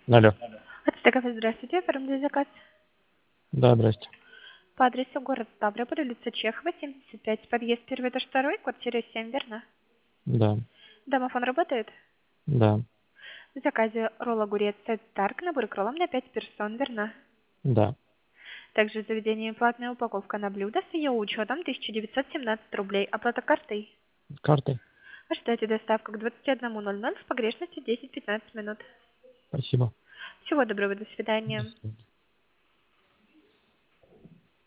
Алло. Ацтеков, здравствуйте. Оформляю заказ Да, здрасте. по адресу город Ставрополь, улица Чехова, 75, подъезд первый этаж второй, квартира 7, верно? Да, Домофон работает? да, В заказе ролл огурец Тарк, набор кролом на 5 персон, верно? да. Также в заведении платная упаковка на блюдо с ее учетом 1917 рублей. Оплата картой. Картой. Ожидайте доставку к 21:00 с погрешностью 10-15 минут. Спасибо. Всего доброго, до До свидания. свидания.